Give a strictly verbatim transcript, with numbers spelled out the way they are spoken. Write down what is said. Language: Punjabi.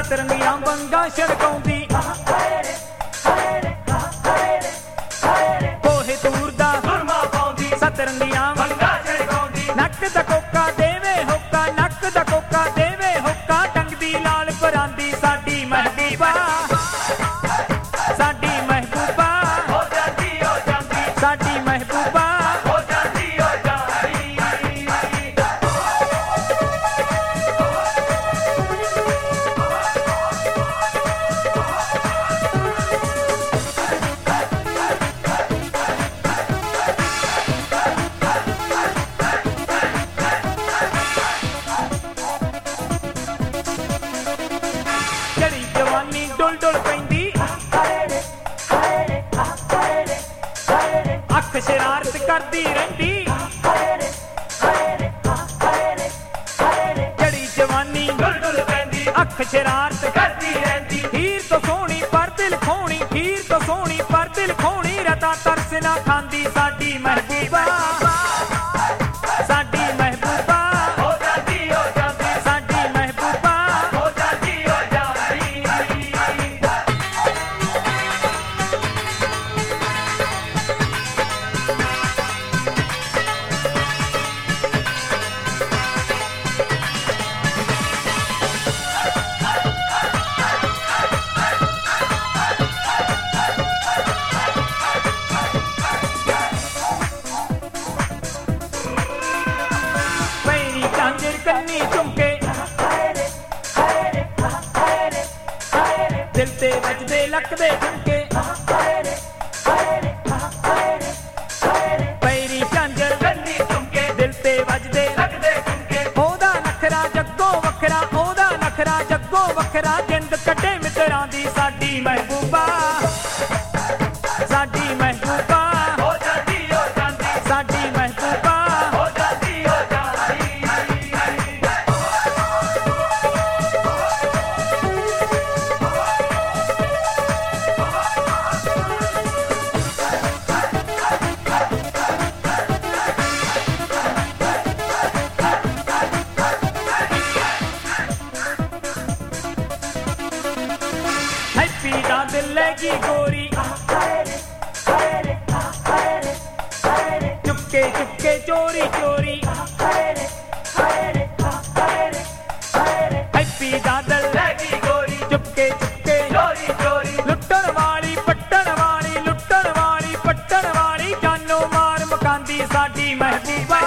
ਸਤਰੰਗੀਆਂ ਵੰਗਾਂ ਛੜਕਾਉਂਦੀ ਕੋਹੇ ਦੂਰ ਦਾ ਸੁਰਮਾ ਪਾਉਂਦੀ ਸਤਰੰਗੀਆਂ ਵੰਗਾਂ ਛੜਕਾਉਂਦੀ ਨੱਕ ਦਾ ਕੋਕਾ ਦੇਵੇ ਹੋਕਾ ਨੱਕ ਦਾ ਕੋਕਾ ਦੇਵੇ ਹੋਕਾ ਟੰਗਦੀ ਲਾਲ ਪਰਾਂਦੀ ਸਾਡੀ ਮਹਿਬੂਬਾ ਸਾਡੀ ਮਹਿਬੂਬਾ ਹੋ ਜਾਂਦੀ ਹੋ ਜਾਂਦੀ ਸਾਡੀ ਮਹਿਬੂਬਾ ਹੋ ਜਾਂਦੀ ਹੋ ਜਾਂਦੀ ਜਿਹੜੀ ਜਵਾਨੀ ਡੁੱਲ ਡੁੱਲ ਪੈਂਦੀ ਅੱਖ ਸ਼ਰਾਰਤ ਕਰਦੀ ਰਹਿੰਦੀ ਜਿਹੜੀ ਜਵਾਨੀ ਡੁੱਲ ਡੁੱਲ ਪੈਂਦੀ ਅੱਖ ਸ਼ਰਾਰਤ ਕਰਦੀ ਰਹਿੰਦੀ ਹੀਰ ਤੋਂ ਸੋਹਣੀ ਪਰ ਦਿਲ ਖੋਣੀ ਹੀਰ ਤੋਂ ਸੋਹਣੀ ਪਰ ਦਿਲ ਖੋਣੀ ਰਤਾ ਤਰਸ ਨਾ ਖਾਂਦੀ ਸਾਡੀ ਮਹਿਬੂਬਾ ਸਾਡੀ ਮਹਿਬੂਬਾ ਹੋ ਜਾਂਦੀ ਹੋ ਜਾਂਦੀ ਸਾਡੀ ਮਹਿਬੂਬਾ ਹੋ ਜਾਂਦੀ ਹੋ ਜਾਂਦੀ ਪੈਰੀ ਝਾਂਜਰ ਕੰਨੀ ਝੁਮਕੇ ਦਿਲ ਤੇ ਵੱਜਦੇ ਲੱਕਦੇ ਝੁਮਕੇ ਪੈਰੀ ਝਾਂਜਰ ਕੰਨੀ ਝੁਮਕੇ ਦਿਲ ਤੇ ਵੱਜਦੇ ਲੱਕਦੇ ਝੁਮਕੇ ਉਹਦਾ ਨਖਰਾ ਜੱਗੋਂ ਵੱਖਰਾ ਉਹਦਾ ਨਖਰਾ ਜੱਗੋਂ ਵੱਖਰਾ ਜਿੰਦ ਕੱਢੇ ਮਿੱਤਰਾਂ ਦੀ ਸਾਡੀ ਮਹਿਬੂਬਾ ਸਾਡੀ ਮਹਿਬੂਬਾ ਹੋ ਜਾਂਦੀ ਹੋ ਜਾਂਦੀ ਸਾਡੀ ਮਹਿਬੂਬਾ ਹੋ ਜਾਂਦੀ ਹੋ ਜਾਂਦੀ ਹੈਪੀ ਦਾ ਦਿਲ ਲੈਗੀ ਗੋਰੀ ਚੁੱਕੇ ਚੁੱਕੇ ਚੋਰੀ ਚੋਰੀ ਹੈਪੀ ਦਾ ਦਿਲ ਲੈਗੀ ਗੋਰੀ ਚੁੱਕੇ ਚੁੱਕੇ ਚੋਰੀ ਚੋਰੀ ਲੁੱਟਣ ਵਾਲੀ ਪੱਟਣ ਵਾਲੀ ਲੁੱਟਣ ਵਾਲੀ ਪੱਟਣ ਵਾਲੀ ਜਾਨੋਂ ਮਾਰ ਮਕਾਂਦੀ ਸਾਡੀ ਮਹਿਬੂਬਾ